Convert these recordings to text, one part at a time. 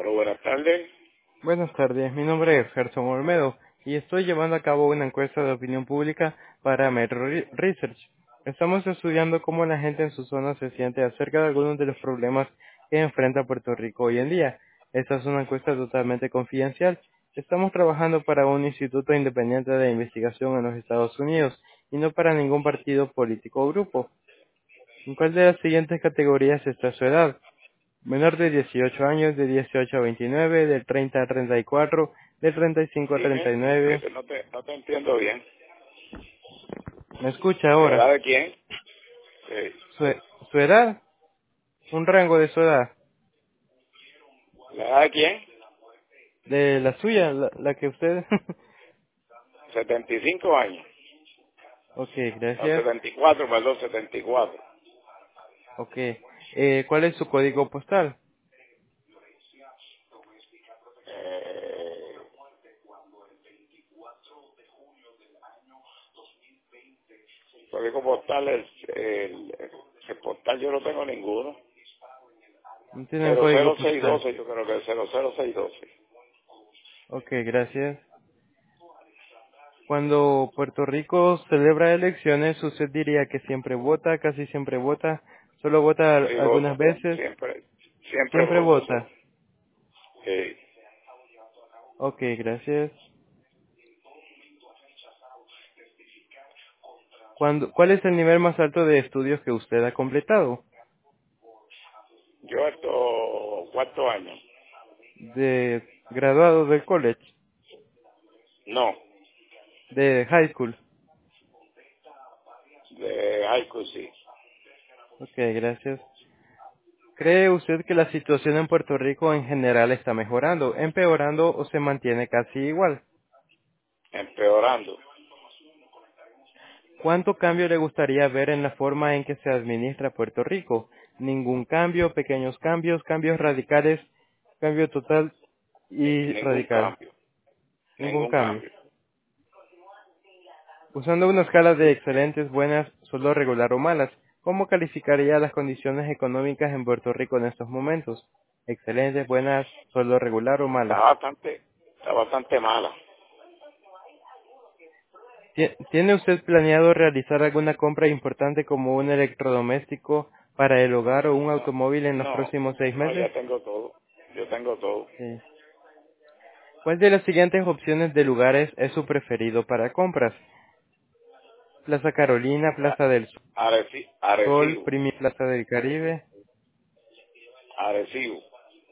Hola, buenas tardes. Buenas tardes, mi nombre es Gerson Olmedo y estoy llevando a cabo una encuesta de opinión pública para Metro Research. Estamos estudiando cómo la gente en su zona se siente acerca de algunos de los problemas que enfrenta Puerto Rico hoy en día. Esta es una encuesta totalmente confidencial. Estamos trabajando para un instituto independiente de investigación en los Estados Unidos y no para ningún partido político o grupo. ¿En cuál de las siguientes categorías está su edad? Menor de 18 años, de 18 a 29, del 30 a 34, del 35 a Dime, 39. que no te entiendo bien. ¿Me escucha ¿La ahora? edad de quién? Sí. ¿Su, su edad? Un rango de su edad. ¿La edad de quién? De la suya, la que usted... 75 años. Ok, No, gracias. 74, perdón, 74. Ok. ¿Cuál es su código postal? Eh, código postal es el postal yo no tengo ninguno. No tiene un código postal. 00612, yo creo que es 00612. Ok, gracias. Cuando Puerto Rico celebra elecciones, ¿usted diría que siempre vota, casi siempre vota, solo vota Sí, algunas voto. veces? Siempre Siempre voto, sí. vota. Sí. Ok, gracias. ¿Cuál es el nivel más alto de estudios que usted ha completado? Yo esto, cuarto año. De graduado del college, No, de high school. de high school, sí. Ok, gracias. ¿Cree usted que la situación en Puerto Rico en general está mejorando, empeorando o se mantiene casi igual? Empeorando. ¿Cuánto cambio le gustaría ver en la forma en que se administra Puerto Rico? Ningún cambio, pequeños cambios, cambios radicales, cambio total y Ningún radical. cambio. Ningún Ningún cambio. cambio. Usando una escala de excelentes, buenas, solo regular o malas, ¿cómo calificaría las condiciones económicas en Puerto Rico en estos momentos? Excelentes, buenas, solo regular o Está malas. bastante, está bastante mala. ¿Tiene usted planeado realizar alguna compra importante como un electrodoméstico para el hogar o un No, automóvil en los no, próximos 6 meses? ya tengo todo. Yo tengo todo. Sí. ¿Cuál de las siguientes opciones de lugares es su preferido para compras? Plaza Carolina, Plaza del Sol, Arecibo. Primi Plaza del Caribe. Arecibo.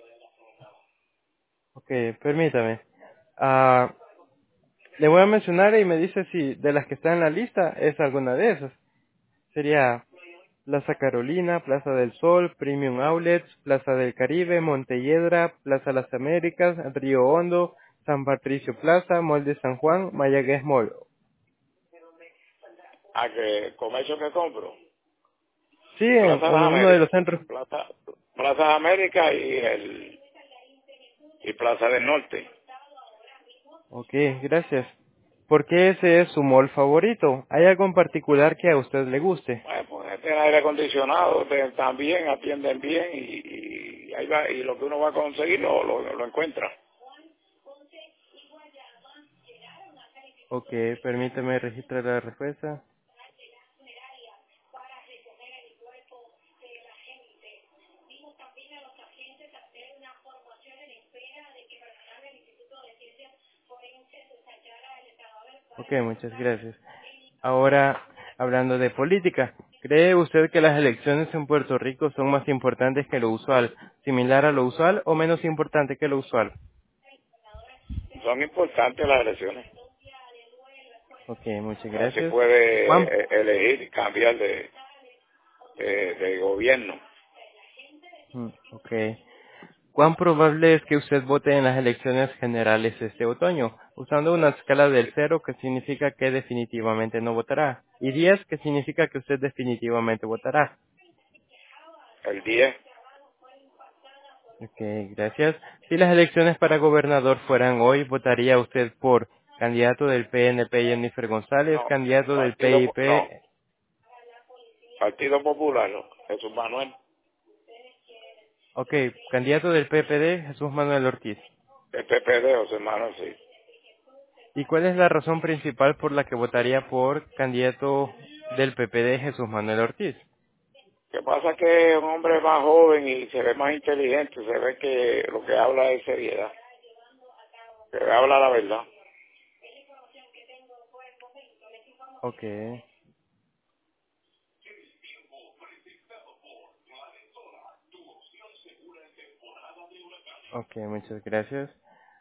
Ok, permítame. Ah, le voy a mencionar y me dice si de las que están en la lista es alguna de esas. Sería Plaza Carolina, Plaza del Sol, Premium Outlets, Plaza del Caribe, Montelledra, Plaza Las Américas, Río Hondo, San Patricio Plaza, Mall de San Juan, Mayagüez Mall. ¿A qué comercio que compro? Sí, Plaza de en uno de América. los centros. Plaza de América y Plaza del Norte. Ok, gracias. ¿Por qué ese es su mall favorito? ¿Hay algo en particular que a usted le guste? Bueno, pues tiene aire acondicionado, también atienden bien y ahí va, y lo que uno va a conseguir lo encuentra. Ok, permítame registrar la respuesta. Ok, muchas gracias. Ahora, hablando de política, ¿cree usted que las elecciones en Puerto Rico son más importantes que lo usual, similar a lo usual o menos importante que lo usual? Son importantes las elecciones. Ok, muchas Así gracias. ¿Cuán, puede elegir cambiar de gobierno. ok. ¿Cuán probable es que usted vote en las elecciones generales este otoño? Usando una escala del 0 que significa que definitivamente no votará y 10 que significa que usted definitivamente votará. El 10, Ok, gracias. Si las elecciones para gobernador fueran hoy, ¿votaría usted por candidato del PNP Jennifer González, no, candidato del PIP? Partido Popular, no, Jesús Manuel. Ok, candidato del PPD, Jesús Manuel Ortiz. El PPD, José Manuel, sí. ¿Y cuál es la razón principal por la que votaría por candidato del PPD, Jesús Manuel Ortiz? Lo que pasa es que es un hombre más joven y se ve más inteligente, se ve que lo que habla es seriedad, que habla la verdad. Ok, ok, muchas gracias.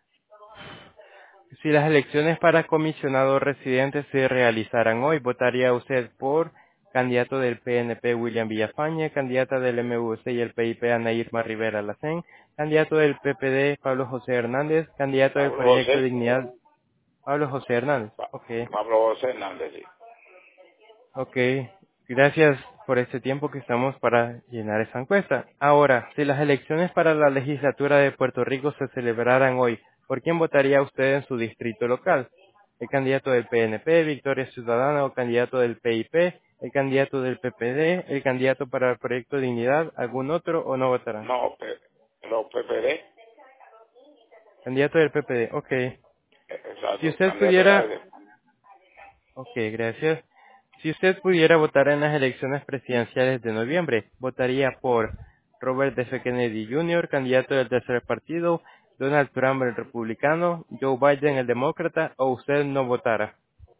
Si las elecciones para comisionado residente se realizaran hoy, ¿votaría usted por candidato del PNP William Villafañe, candidata del MVC y el PIP Ana Irma Rivera Lacén, candidato del PPD Pablo José Hernández, candidato del Pablo Proyecto José, Dignidad Pablo José Hernández? Pa- Ok, Pablo José Hernández, sí. ok. Gracias por este tiempo que estamos para llenar esa encuesta. Ahora, si las elecciones para la legislatura de Puerto Rico se celebraran hoy, ¿por quién votaría usted en su distrito local? ¿El candidato del PNP, Victoria Ciudadana o candidato del PIP? ¿El candidato del PPD? ¿El candidato para el Proyecto Dignidad? ¿Algún otro o no votará? No, los PPD, Candidato del PPD, ok. Si exacto, usted candidato pudiera de Ok, gracias. Si usted pudiera votar en las elecciones presidenciales de noviembre, ¿votaría por Robert F. Kennedy Jr., candidato del tercer partido, Donald Trump, el republicano, Joe Biden, el demócrata, o usted no votara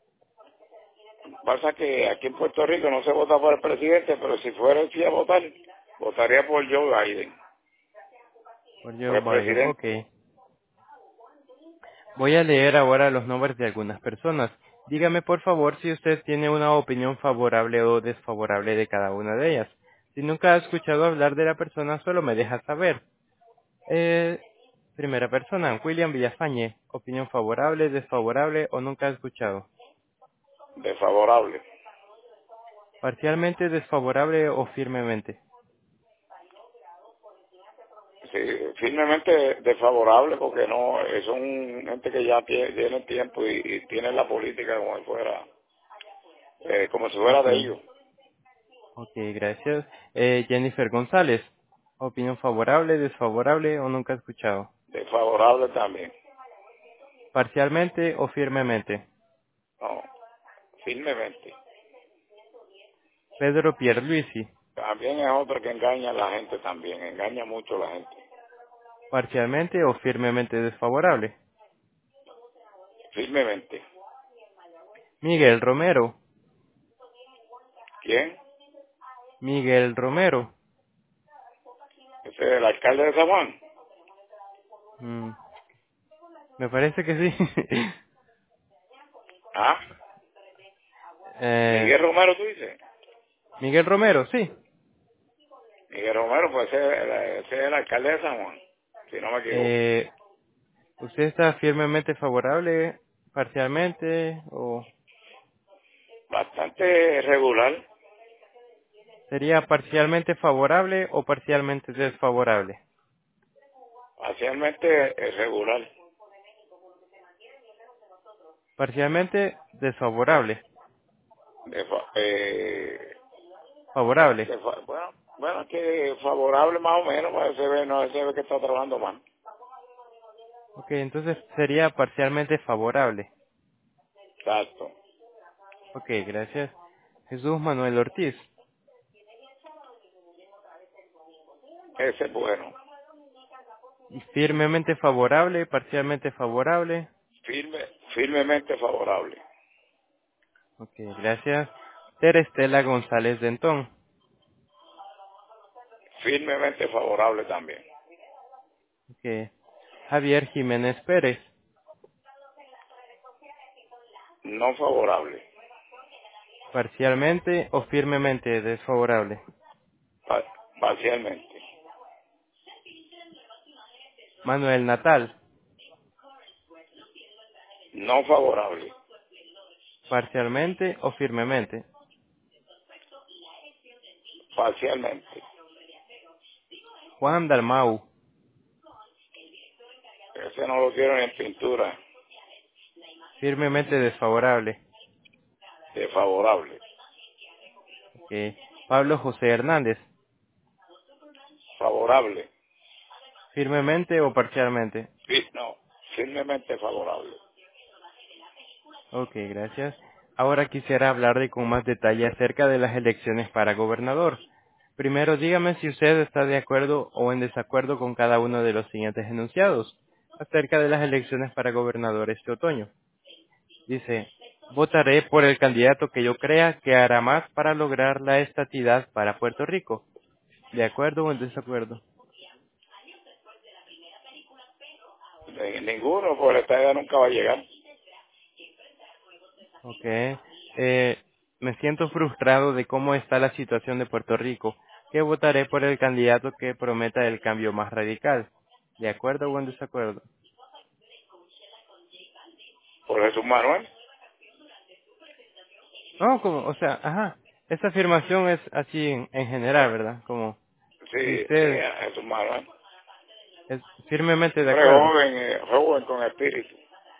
Pasa que aquí en Puerto Rico no se vota por el presidente, pero si fuera el sí a votar, votaría por Joe Biden, por por Joe el Biden? presidente. Ok. Voy a leer ahora los nombres de algunas personas. Dígame por favor si usted tiene una opinión favorable o desfavorable de cada una de ellas. Si nunca ha escuchado hablar de la persona, solo me deja saber. Eh, Primera persona, William Villafañe. Opinión favorable, desfavorable o nunca ha escuchado. Desfavorable. Parcialmente desfavorable o firmemente. Sí, firmemente desfavorable porque no son gente que ya tienen tiempo y tienen la política como si fuera, como si fuera Ok, de ellos. ok, gracias. Jennifer González. Opinión favorable, desfavorable o nunca ha escuchado. Desfavorable también. Parcialmente o firmemente. No, firmemente. Pedro Pierluisi. También es otro que engaña a la gente también, engaña mucho a la gente. Parcialmente o firmemente desfavorable. Firmemente. Miguel Romero. ¿Quién? Miguel Romero. Ese es el alcalde de San Juan. Mm, me parece que sí. ¿Ah? Eh, Miguel Romero, tú dices. Miguel Romero, sí. Miguel Romero, pues ese es el alcalde de San Juan, si no me equivoco. Eh, ¿Usted está firmemente favorable, parcialmente, o Bastante regular, sería parcialmente favorable o parcialmente desfavorable? parcialmente regular. Parcialmente desfavorable. De fa- eh, Favorable. bueno, que favorable más o menos, pues no se ve que está trabajando mal. Ok, entonces sería parcialmente favorable. Exacto. Ok, gracias. Jesús Manuel Ortiz. Ese es bueno. Firmemente favorable, parcialmente favorable. Firmemente favorable. Ok, gracias. Terestela González Dentón. Firmemente favorable también. Ok. Javier Jiménez Pérez. No favorable. Parcialmente o firmemente desfavorable. Pa- Parcialmente. Manuel Natal. No favorable. Parcialmente o firmemente. Parcialmente. Juan Dalmau. Ese no lo quiero ni en pintura. Firmemente desfavorable. Desfavorable. Ok. Pablo José Hernández. Favorable. ¿Firmemente o parcialmente? Sí, no, firmemente favorable. Ok, gracias. Ahora quisiera hablarle con más detalle acerca de las elecciones para gobernador. Primero, dígame si usted está de acuerdo o en desacuerdo con cada uno de los siguientes enunciados acerca de las elecciones para gobernador este otoño. Dice, votaré por el candidato que yo crea que hará más para lograr la estatidad para Puerto Rico. ¿De acuerdo o en desacuerdo? Ninguno, porque esta idea nunca va a llegar. Ok. Me siento frustrado de cómo está la situación de Puerto Rico, que votaré por el candidato que prometa el cambio más radical. ¿De acuerdo o en desacuerdo? Por Jesús Manuel, No, como, o sea, ajá. Esa afirmación es así en general, ¿verdad? Como si sí, usted Jesús Manuel. es firmemente de Hombre acuerdo. joven, joven con espíritu.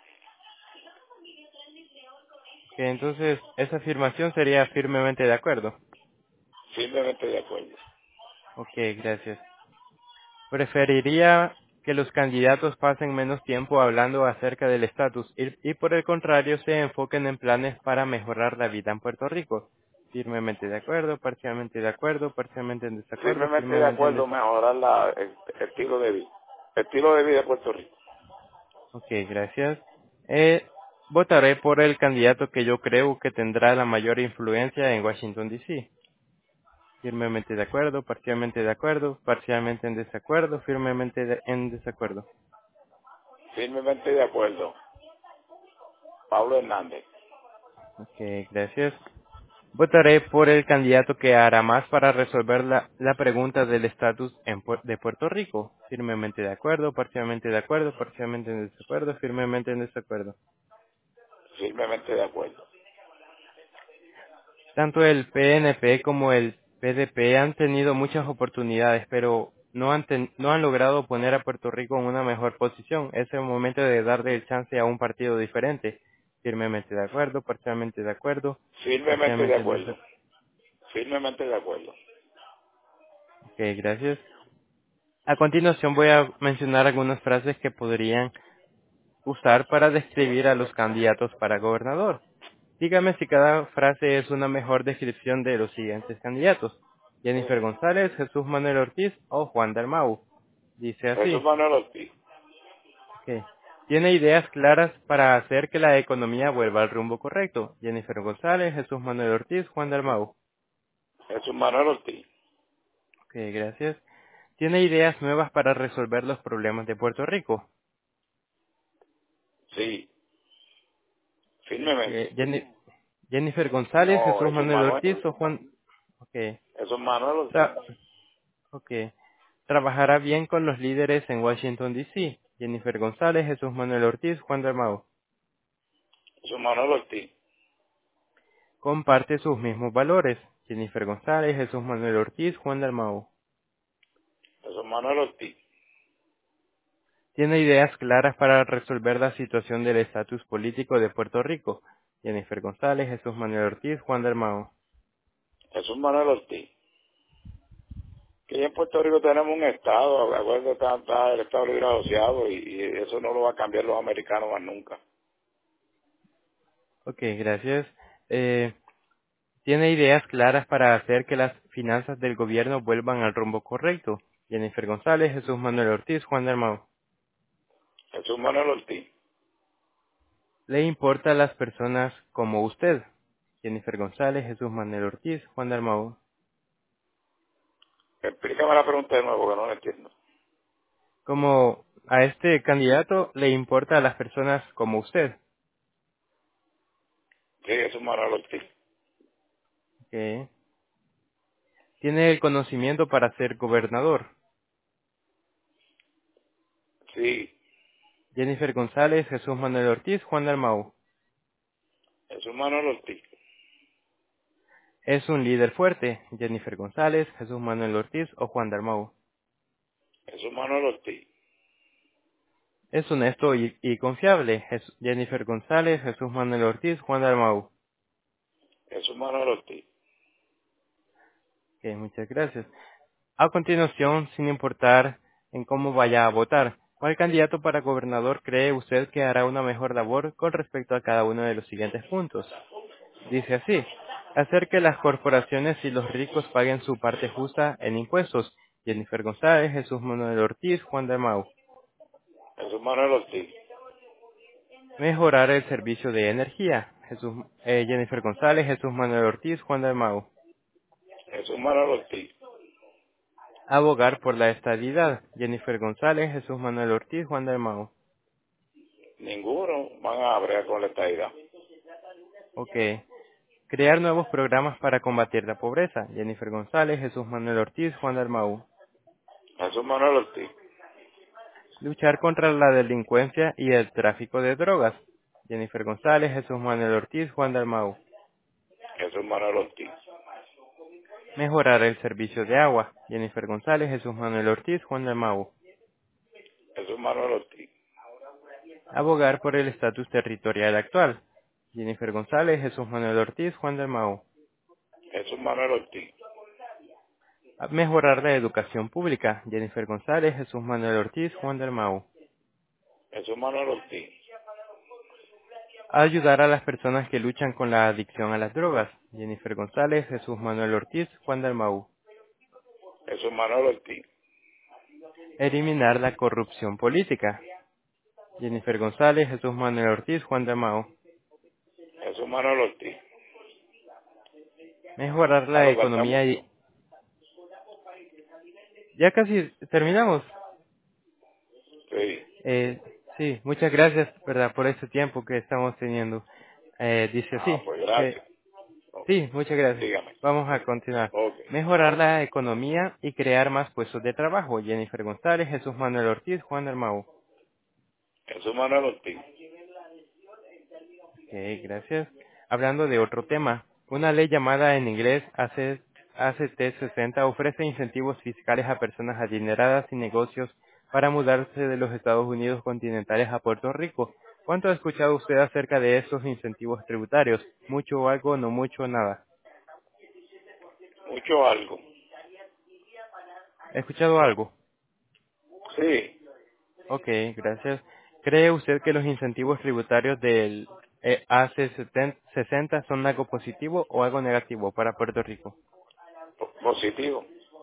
Que entonces esa afirmación sería firmemente de acuerdo. Firmemente de acuerdo. Ok, gracias. Preferiría que los candidatos pasen menos tiempo hablando acerca del estatus y por el contrario se enfoquen en planes para mejorar la vida en Puerto Rico. Firmemente de acuerdo, parcialmente en desacuerdo, Firmemente de firmemente en acuerdo desacuerdo. mejorar el estilo de vida. Estilo de vida de Puerto Rico. Ok, gracias. Votaré por el candidato que yo creo que tendrá la mayor influencia en Washington, D.C. Firmemente de acuerdo, parcialmente en desacuerdo, en desacuerdo. Firmemente de acuerdo. Pablo Hernández. Ok, gracias. Votaré por el candidato que hará más para resolver la pregunta del estatus de Puerto Rico. Firmemente de acuerdo, parcialmente en desacuerdo, firmemente en desacuerdo. Firmemente de acuerdo. Tanto el PNP como el PDP han tenido muchas oportunidades, pero no han logrado poner a Puerto Rico en una mejor posición. Es el momento de darle el chance a un partido diferente. Firmemente de acuerdo, Firmemente de parcialmente en acuerdo. desacuerdo. Firmemente de acuerdo. Ok, gracias. A continuación voy a mencionar algunas frases que podrían usar para describir a los candidatos para gobernador. Dígame si cada frase es una mejor descripción de los siguientes candidatos. Jennifer González, Jesús Manuel Ortiz o Juan Dalmau. Dice Jesús así. Manuel Ortiz. Ok. Tiene ideas claras para hacer que la economía vuelva al rumbo correcto. Jennifer González, Jesús Manuel Ortiz, Juan Dalmau. Jesús Manuel Ortiz. Ok, gracias. Tiene ideas nuevas para resolver los problemas de Puerto Rico. Sí. Firmemente. Jennifer González, No, Jesús Jesús Manuel Manuel. Ortiz o Juan. Ok. Jesús Manuel Ortiz. Tra- ok. Trabajará bien con los líderes en Washington, D.C. Jennifer González, Jesús Manuel Ortiz, Juan Dalmau. Jesús Manuel Ortiz. Comparte sus mismos valores. Jennifer González, Jesús Manuel Ortiz, Juan Dalmau. Jesús Manuel Ortiz. Tiene ideas claras para resolver la situación del estatus político de Puerto Rico. Jennifer González, Jesús Manuel Ortiz, Juan Dalmau. Jesús Manuel Ortiz. Que ya en Puerto Rico tenemos un estado, acuérdate, está el estado libre asociado y eso no lo va a cambiar los americanos más nunca. Ok, gracias. Eh, Tiene ideas claras para hacer que las finanzas del gobierno vuelvan al rumbo correcto. Jennifer González, Jesús Manuel Ortiz, Juan Dalmau. Jesús Manuel Ortiz. Le importa a las personas como usted. Jennifer González, Jesús Manuel Ortiz, Juan Dalmau. Explícame la pregunta de nuevo, que no la entiendo. Como a este candidato le importa a las personas como usted. Sí, Jesús Manuel Ortiz. Ok. Tiene el conocimiento para ser gobernador. Sí, Jennifer González, Jesús Manuel Ortiz, Juan Dalmau. Jesús Manuel Ortiz. Es un líder fuerte. Jennifer González, Jesús Manuel Ortiz o Juan Dalmau. Jesús Manuel Ortiz. Es honesto y confiable. Jennifer González, Jesús Manuel Ortiz, Juan Dalmau. Jesús Manuel Ortiz. Ok, muchas gracias. A continuación, sin importar en cómo vaya a votar. ¿Cuál candidato para gobernador cree usted que hará una mejor labor con respecto a cada uno de los siguientes puntos? Dice así: hacer que las corporaciones y los ricos paguen su parte justa en impuestos. Jennifer González, Jesús Manuel Ortiz, Juan Dalmau. Jesús Manuel Ortiz. Mejorar el servicio de energía. Jennifer González, Jesús Manuel Ortiz, Juan Dalmau. Jesús Manuel Ortiz. Abogar por la estabilidad. Jennifer González, Jesús Manuel Ortiz, Juan Dalmau. Ninguno van a bregar con la estadidad. Ok. Crear nuevos programas para combatir la pobreza. Jennifer González, Jesús Manuel Ortiz, Juan Dalmau. Jesús Manuel Ortiz. Luchar contra la delincuencia y el tráfico de drogas. Jennifer González, Jesús Manuel Ortiz, Juan Dalmau. Jesús Manuel Ortiz. Mejorar el servicio de agua. Jennifer González, Jesús Manuel Ortiz, Juan Dalmau. Jesús Manuel Ortiz. Abogar por el estatus territorial actual. Jennifer González, Jesús Manuel Ortiz, Juan Dalmau. Jesús Manuel Ortiz. Mejorar la educación pública. Jennifer González, Jesús Manuel Ortiz, Juan Dalmau. Jesús Manuel Ortiz. Ayudar a las personas que luchan con la adicción a las drogas. Jennifer González, Jesús Manuel Ortiz, Juan Dalmau. Jesús Manuel Ortiz. Eliminar la corrupción política. Jennifer González, Jesús Manuel Ortiz, Juan Dalmau. Jesús Manuel Ortiz. Mejorar A la lo que economía estamos. y... Ya casi terminamos. Sí. Sí, muchas gracias, ¿verdad?, por este tiempo que estamos teniendo. Dice así. Pues gracias. Sí, muchas gracias. Dígame. Vamos a continuar. Ok. Mejorar la economía y crear más puestos de trabajo. Jennifer González, Jesús Manuel Ortiz, Juan Dalmau. Jesús Manuel Ortiz. Ok, gracias. Hablando de otro tema, una ley llamada en inglés ACT-60 ofrece incentivos fiscales a personas adineradas y negocios para mudarse de los Estados Unidos continentales a Puerto Rico. ¿Cuánto ha escuchado usted acerca de esos incentivos tributarios? ¿Mucho o algo? ¿No mucho? ¿Nada? Mucho algo. ¿Ha escuchado algo? Sí. Ok, gracias. ¿Cree usted que los incentivos tributarios del AC-60 son algo positivo o algo negativo para Puerto Rico? Positivo.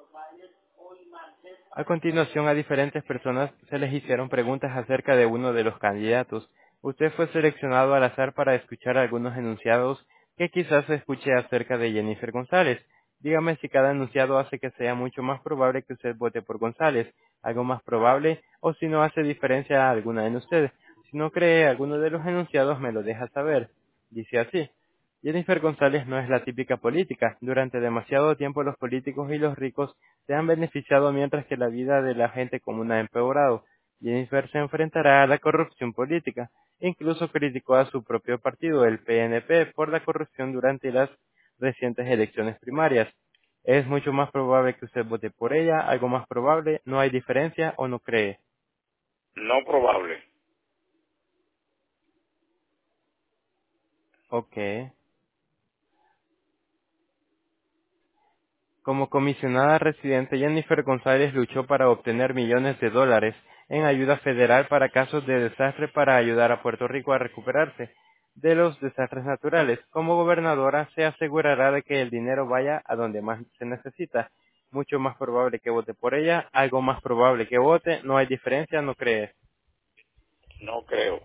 A continuación, a diferentes personas se les hicieron preguntas acerca de uno de los candidatos. Usted fue seleccionado al azar para escuchar algunos enunciados que quizás se escuche acerca de Jennifer González. Dígame si cada enunciado hace que sea mucho más probable que usted vote por González, algo más probable, o si no hace diferencia alguna en usted. Si no cree alguno de los enunciados, me lo deja saber. Dice así: Jennifer González no es la típica política. Durante demasiado tiempo los políticos y los ricos se han beneficiado mientras que la vida de la gente común ha empeorado. Jennifer se enfrentará a la corrupción política. Incluso criticó a su propio partido, el PNP, por la corrupción durante las recientes elecciones primarias. Es mucho más probable que usted vote por ella, algo más probable, no hay diferencia o no cree. No probable. Ok. Como comisionada residente, Jennifer González luchó para obtener millones de dólares en ayuda federal para casos de desastre para ayudar a Puerto Rico a recuperarse de los desastres naturales. Como gobernadora, se asegurará de que el dinero vaya a donde más se necesita. Mucho más probable que vote por ella, algo más probable que vote, no hay diferencia, ¿no cree? No creo.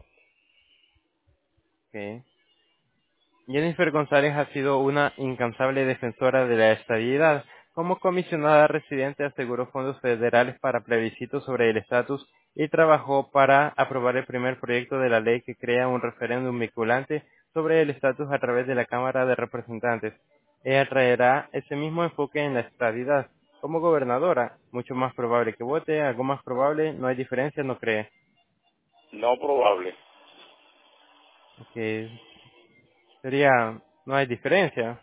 Ok. Jennifer González ha sido una incansable defensora de la estabilidad. Como comisionada residente aseguró fondos federales para plebiscitos sobre el estatus y trabajó para aprobar el primer proyecto de la ley que crea un referéndum vinculante sobre el estatus a través de la Cámara de Representantes. Ella traerá ese mismo enfoque en la estabilidad. Como gobernadora, mucho más probable que vote, algo más probable, no hay diferencia, ¿no cree? No probable. Que sería, no hay diferencia.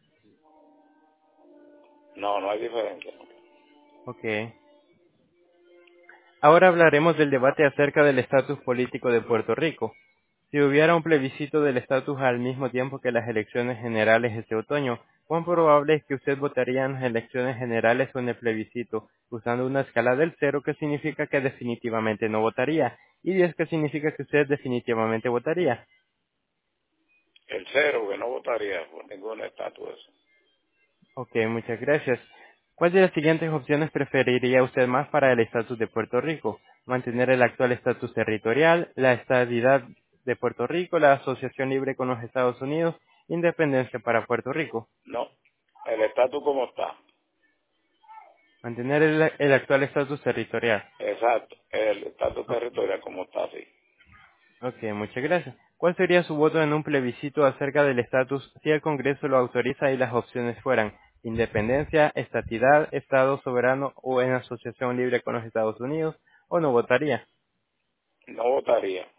No, no hay diferencia. Ok. Ahora hablaremos del debate acerca del estatus político de Puerto Rico. Si hubiera un plebiscito del estatus al mismo tiempo que las elecciones generales este otoño, ¿cuán probable es que usted votaría en las elecciones generales o en el plebiscito, usando una escala del 0 que significa que definitivamente no votaría, y 10 que significa que usted definitivamente votaría? El 0, que no votaría por ningún estatus. Ok, muchas gracias. ¿Cuál de las siguientes opciones preferiría usted más para el estatus de Puerto Rico? ¿Mantener el actual estatus territorial, la estadidad de Puerto Rico, la asociación libre con los Estados Unidos, independencia para Puerto Rico? No, el estatus como está. Mantener el actual estatus territorial. Exacto, el estatus Ok, territorial como está, así. ok, muchas gracias. ¿Cuál sería su voto en un plebiscito acerca del estatus si el Congreso lo autoriza y las opciones fueran independencia, estatidad, Estado soberano o en asociación libre con los Estados Unidos, o no votaría? No votaría.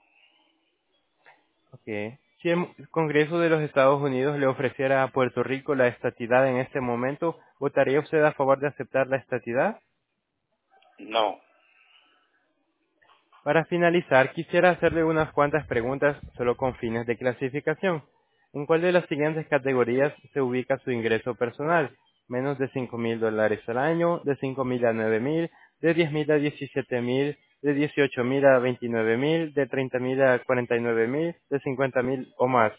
Ok. Si el Congreso de los Estados Unidos le ofreciera a Puerto Rico la estatidad en este momento, ¿votaría usted a favor de aceptar la estatidad? No, Para finalizar, quisiera hacerle unas cuantas preguntas solo con fines de clasificación. ¿En cuál de las siguientes categorías se ubica su ingreso personal? Menos de $5,000 al año, de 5,000 a 9,000, de 10,000 a 17,000, de 18,000 a 29,000, de 30,000 a 49,000, de 50,000 o más.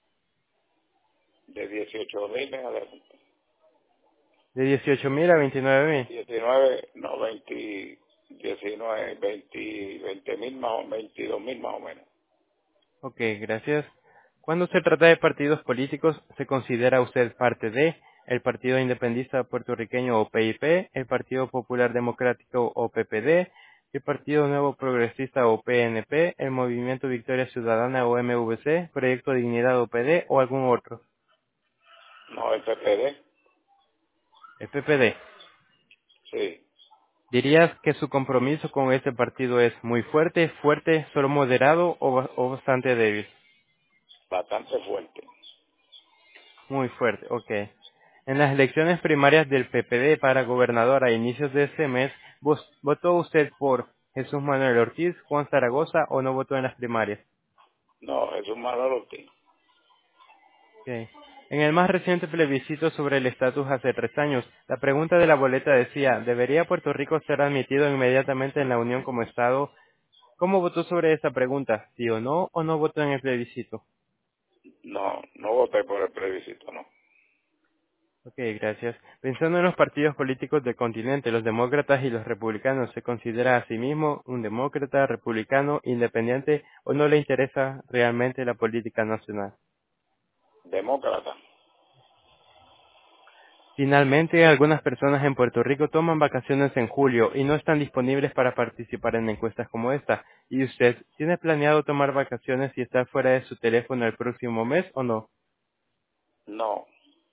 de 18.000 en adelante. De 18,000 a 29,000. 19, no, 20, 19, 20, 20.000 más o 22.000 más o menos. Ok, gracias. Cuando se trata de partidos políticos, ¿se considera usted parte de el Partido Independentista Puertorriqueño o PIP, el Partido Popular Democrático o PPD, el Partido Nuevo Progresista o PNP, el Movimiento Victoria Ciudadana o MVC, Proyecto Dignidad o PD o algún otro? No, el PPD, El PPD. sí, ¿Dirías que su compromiso con este partido es muy fuerte, fuerte, solo moderado o bastante débil? bastante fuerte. Muy fuerte, ok. En las elecciones primarias del PPD para gobernador a inicios de este mes, ¿votó usted por Jesús Manuel Ortiz, Juan Zaragoza o no votó en las primarias? No, es un Manuel Ortiz. Ok. En el más reciente plebiscito sobre el estatus hace 3 años, la pregunta de la boleta decía, ¿debería Puerto Rico ser admitido inmediatamente en la Unión como Estado? ¿Cómo votó sobre esa pregunta? ¿Sí o no votó en el plebiscito? No, no voté por el plebiscito, no. Ok, gracias. Pensando en los partidos políticos del continente, los demócratas y los republicanos, ¿se considera a sí mismo un demócrata, republicano, independiente o no le interesa realmente la política nacional? Demócrata. Finalmente, algunas personas en Puerto Rico toman vacaciones en julio y no están disponibles para participar en encuestas como esta. ¿Y usted tiene planeado tomar vacaciones y estar fuera de su teléfono el próximo mes o no? No.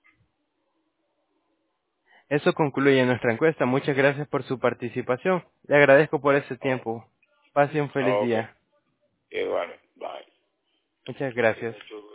Eso concluye nuestra encuesta. Muchas gracias por su participación. Le agradezco por ese Oh, tiempo. Pase un feliz ok. día. Igual, bye. Muchas gracias.